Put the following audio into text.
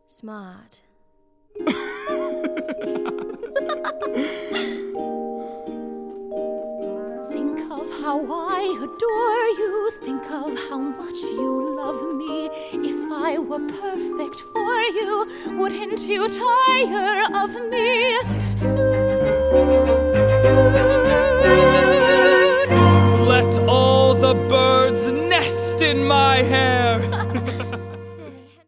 Smart. Think of how I adore you. Think of how much you love me. If I were perfect for you, wouldn't you tire of me soon?